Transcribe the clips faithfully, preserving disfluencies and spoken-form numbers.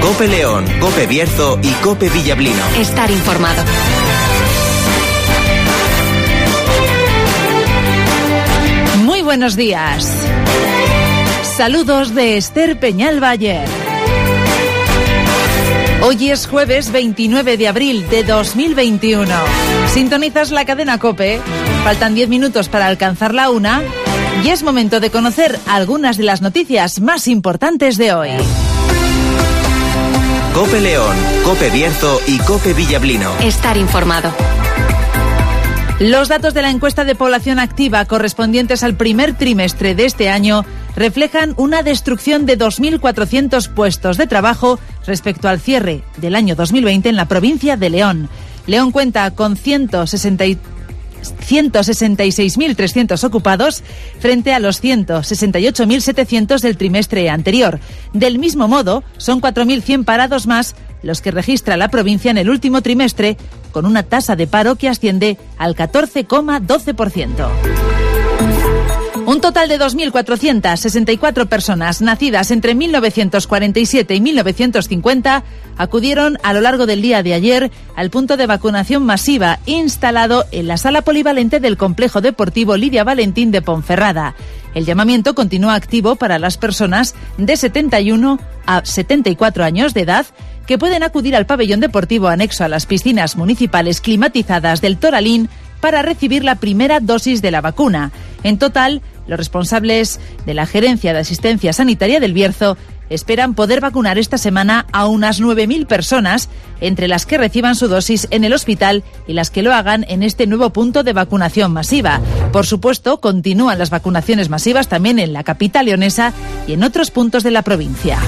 COPE León, COPE Bierzo y COPE Villablino. Estar informado. Muy buenos días. Saludos de Esther Peñalba-Ayer. Hoy es jueves veintinueve de abril de dos mil veintiuno. Sintonizas la cadena COPE. Faltan diez minutos para alcanzar la una y es momento de conocer algunas de las noticias más importantes de hoy. COPE León, COPE Bierzo y COPE Villablino. Estar informado. Los datos de la encuesta de población activa correspondientes al primer trimestre de este año reflejan una destrucción de dos mil cuatrocientos puestos de trabajo respecto al cierre del año dos mil veinte en la provincia de León. León cuenta con ciento sesenta y seis mil trescientos ocupados frente a los ciento sesenta y ocho mil setecientos del trimestre anterior. Del mismo modo, son cuatro mil cien parados más los que registra la provincia en el último trimestre, con una tasa de paro que asciende al catorce coma doce por ciento. Un total de dos mil cuatrocientas sesenta y cuatro personas nacidas entre mil novecientos cuarenta y siete y mil novecientos cincuenta acudieron a lo largo del día de ayer al punto de vacunación masiva instalado en la sala polivalente del Complejo Deportivo Lidia Valentín de Ponferrada. El llamamiento continúa activo para las personas de setenta y uno a setenta y cuatro años de edad que pueden acudir al pabellón deportivo anexo a las piscinas municipales climatizadas del Toralín para recibir la primera dosis de la vacuna. En total, los responsables de la Gerencia de Asistencia Sanitaria del Bierzo esperan poder vacunar esta semana a unas nueve mil personas, entre las que reciban su dosis en el hospital y las que lo hagan en este nuevo punto de vacunación masiva. Por supuesto, continúan las vacunaciones masivas también en la capital leonesa y en otros puntos de la provincia.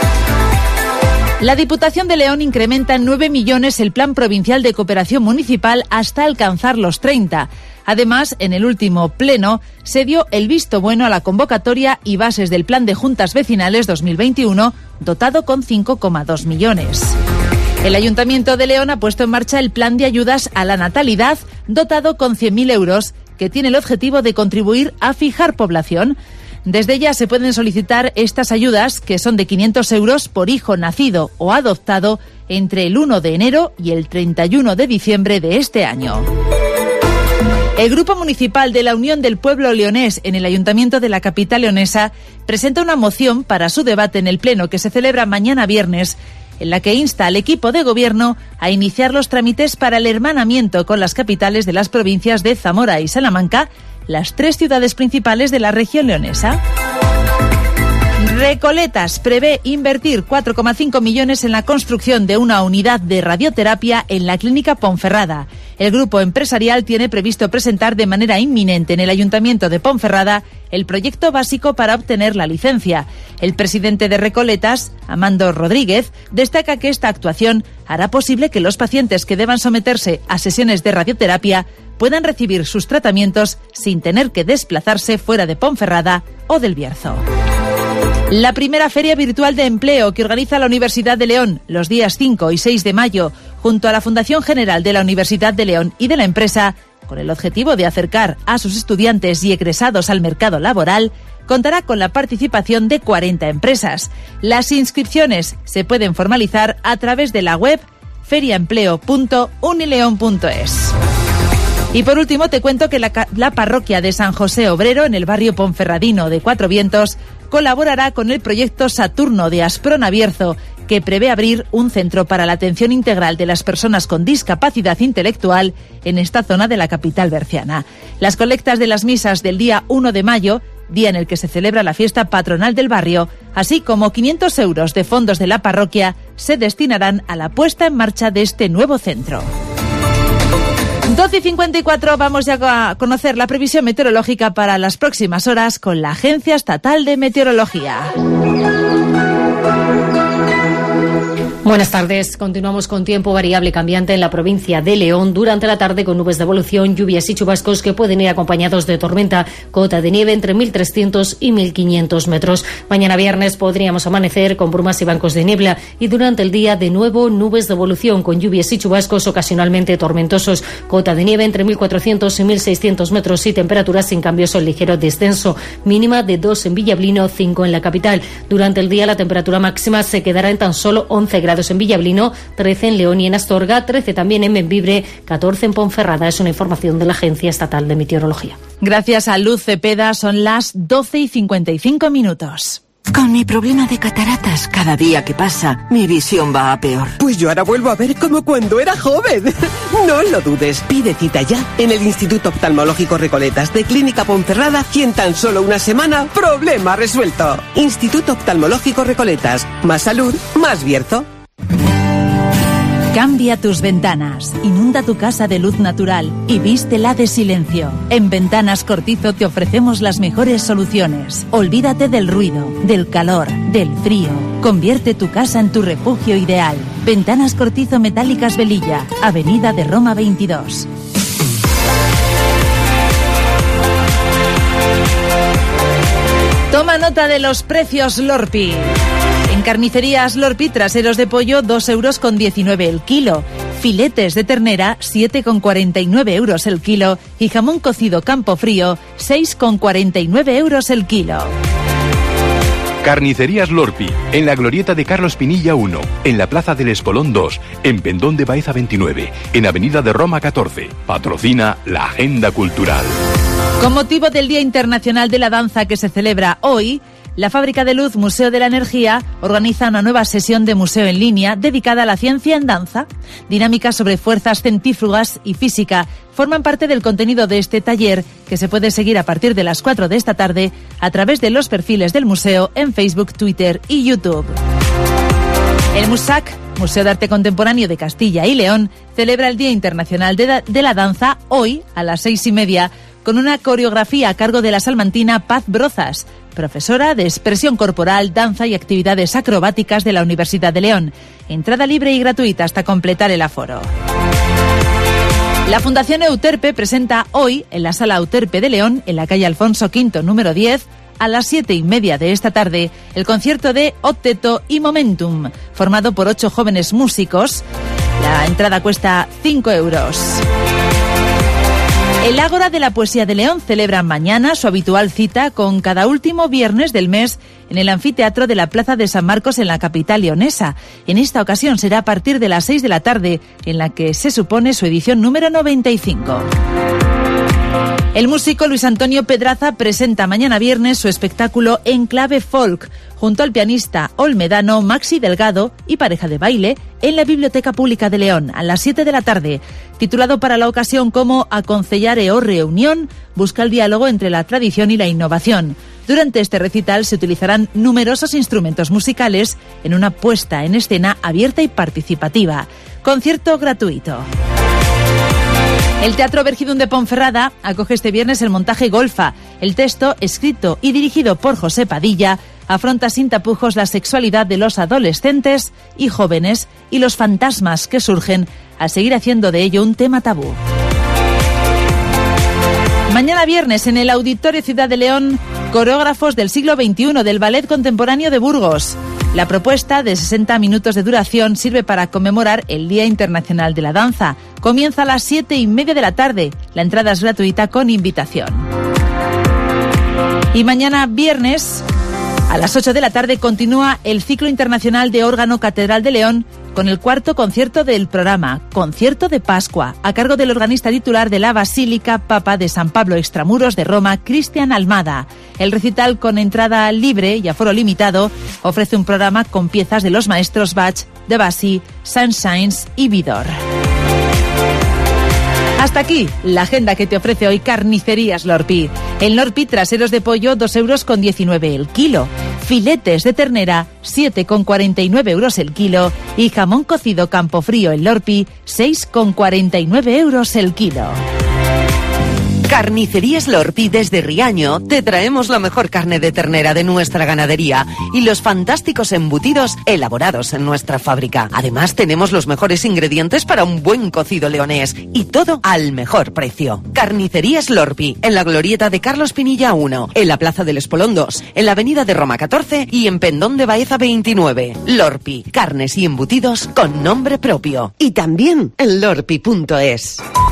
La Diputación de León incrementa en nueve millones el Plan Provincial de Cooperación Municipal hasta alcanzar los treinta. Además, en el último pleno se dio el visto bueno a la convocatoria y bases del Plan de Juntas Vecinales dos mil veintiuno, dotado con cinco coma dos millones. El Ayuntamiento de León ha puesto en marcha el Plan de Ayudas a la Natalidad, dotado con cien mil euros, que tiene el objetivo de contribuir a fijar población. Desde ya se pueden solicitar estas ayudas, que son de quinientos euros por hijo nacido o adoptado entre el uno de enero y el treinta y uno de diciembre de este año. El Grupo Municipal de la Unión del Pueblo Leonés en el Ayuntamiento de la capital leonesa presenta una moción para su debate en el Pleno que se celebra mañana viernes, en la que insta al equipo de gobierno a iniciar los trámites para el hermanamiento con las capitales de las provincias de Zamora y Salamanca, las tres ciudades principales de la región leonesa. Recoletas prevé invertir cuatro coma cinco millones en la construcción de una unidad de radioterapia en la clínica Ponferrada. El grupo empresarial tiene previsto presentar de manera inminente en el Ayuntamiento de Ponferrada el proyecto básico para obtener la licencia. El presidente de Recoletas, Amando Rodríguez, destaca que esta actuación hará posible que los pacientes que deban someterse a sesiones de radioterapia puedan recibir sus tratamientos sin tener que desplazarse fuera de Ponferrada o del Bierzo. La primera Feria Virtual de Empleo que organiza la Universidad de León los días cinco y seis de mayo, junto a la Fundación General de la Universidad de León y de la empresa, con el objetivo de acercar a sus estudiantes y egresados al mercado laboral, contará con la participación de cuarenta empresas. Las inscripciones se pueden formalizar a través de la web feriaempleo punto unileon punto es. Y por último te cuento que la, la parroquia de San José Obrero, en el barrio ponferradino de Cuatro Vientos, colaborará con el proyecto Saturno de Asprona Bierzo, que prevé abrir un centro para la atención integral de las personas con discapacidad intelectual en esta zona de la capital berciana. Las colectas de las misas del día uno de mayo, día en el que se celebra la fiesta patronal del barrio, así como quinientos euros de fondos de la parroquia, se destinarán a la puesta en marcha de este nuevo centro. doce y cincuenta y cuatro, vamos ya a conocer la previsión meteorológica para las próximas horas con la Agencia Estatal de Meteorología. Buenas tardes. Continuamos con tiempo variable cambiante en la provincia de León durante la tarde con nubes de evolución, lluvias y chubascos que pueden ir acompañados de tormenta, cota de nieve entre mil trescientos y mil quinientos metros. Mañana viernes podríamos amanecer con brumas y bancos de niebla y durante el día de nuevo nubes de evolución con lluvias y chubascos ocasionalmente tormentosos, cota de nieve entre mil cuatrocientos y mil seiscientos metros y temperaturas sin cambios o ligero descenso, mínima de dos en Villablino, cinco en la capital. Durante el día la temperatura máxima se quedará en tan solo once grados en Villablino, trece en León y en Astorga, trece también en Bembibre, catorce en Ponferrada. Es una información de la Agencia Estatal de Meteorología. Gracias a Luz Cepeda, son las doce y cincuenta y cinco minutos. Con mi problema de cataratas, cada día que pasa, mi visión va a peor. Pues yo ahora vuelvo a ver como cuando era joven. No lo dudes, pide cita ya en el Instituto Oftalmológico Recoletas de Clínica Ponferrada y en tan solo una semana, problema resuelto. Instituto Oftalmológico Recoletas, más salud, más Bierzo. Cambia tus ventanas, inunda tu casa de luz natural y vístela de silencio. En Ventanas Cortizo te ofrecemos las mejores soluciones. Olvídate del ruido, del calor, del frío. Convierte tu casa en tu refugio ideal. Ventanas Cortizo Metálicas Velilla, Avenida de Roma veintidós. Toma nota de los precios Lorpi. En carnicerías Lorpi, traseros de pollo, dos euros con diecinueve el kilo. Filetes de ternera, siete con cuarenta y nueve euros el kilo. Y jamón cocido Campofrío, seis con cuarenta y nueve euros el kilo. Carnicerías Lorpi, en la glorieta de Carlos Pinilla uno, en la Plaza del Espolón dos, en Pendón de Baeza veintinueve, en Avenida de Roma catorce. Patrocina la Agenda Cultural. Con motivo del Día Internacional de la Danza que se celebra hoy, la Fábrica de Luz Museo de la Energía organiza una nueva sesión de museo en línea dedicada a la ciencia en danza. Dinámicas sobre fuerzas centrífugas y física forman parte del contenido de este taller que se puede seguir a partir de las cuatro de esta tarde a través de los perfiles del museo en Facebook, Twitter y YouTube. El MUSAC, Museo de Arte Contemporáneo de Castilla y León, celebra el Día Internacional de, da- de la Danza hoy a las seis y media con una coreografía a cargo de la salmantina Paz Brozas, profesora de expresión corporal, danza y actividades acrobáticas de la Universidad de León. Entrada libre y gratuita hasta completar el aforo. La Fundación Euterpe presenta hoy en la Sala Euterpe de León, en la calle Alfonso quinto, número diez, a las siete y media de esta tarde, el concierto de Octeto y Momentum, formado por ocho jóvenes músicos. La entrada cuesta cinco euros. El Ágora de la Poesía de León celebra mañana su habitual cita con cada último viernes del mes en el anfiteatro de la Plaza de San Marcos en la capital leonesa. En esta ocasión será a partir de las seis de la tarde, en la que se supone su edición número noventa y cinco. El músico Luis Antonio Pedraza presenta mañana viernes su espectáculo En Clave Folk, junto al pianista olmedano Maxi Delgado y pareja de baile, en la Biblioteca Pública de León, a las siete de la tarde. Titulado para la ocasión como Aconsellare o Reunión, busca el diálogo entre la tradición y la innovación. Durante este recital se utilizarán numerosos instrumentos musicales en una puesta en escena abierta y participativa. Concierto gratuito. El Teatro Vergidún de Ponferrada acoge este viernes el montaje Golfa. El texto, escrito y dirigido por José Padilla, afronta sin tapujos la sexualidad de los adolescentes y jóvenes y los fantasmas que surgen al seguir haciendo de ello un tema tabú. Mañana viernes en el Auditorio Ciudad de León, coreógrafos del siglo veintiuno del Ballet Contemporáneo de Burgos. La propuesta, de sesenta minutos de duración, sirve para conmemorar el Día Internacional de la Danza. Comienza a las siete y media de la tarde. La entrada es gratuita con invitación. Y mañana viernes, a las ocho de la tarde, continúa el ciclo internacional de órgano Catedral de León con el cuarto concierto del programa, Concierto de Pascua, a cargo del organista titular de la Basílica Papa de San Pablo Extramuros de Roma, Cristian Almada. El recital, con entrada libre y aforo limitado, ofrece un programa con piezas de los maestros Bach, Debussy, Saint-Saëns y Vidor. Hasta aquí la agenda que te ofrece hoy Carnicerías Lorpi. En Lorpi, traseros de pollo, dos euros con diecinueve el kilo. Filetes de ternera, siete con cuarenta y nueve euros el kilo. Y jamón cocido Campofrío en Lorpi, seis con cuarenta y nueve euros el kilo. Carnicerías Lorpi desde Riaño te traemos la mejor carne de ternera de nuestra ganadería y los fantásticos embutidos elaborados en nuestra fábrica. Además tenemos los mejores ingredientes para un buen cocido leonés y todo al mejor precio. Carnicerías Lorpi, en la glorieta de Carlos Pinilla uno, en la Plaza del Espolón dos, en la Avenida de Roma catorce y en Pendón de Baeza veintinueve. Lorpi, carnes y embutidos con nombre propio. Y también en lorpi punto es.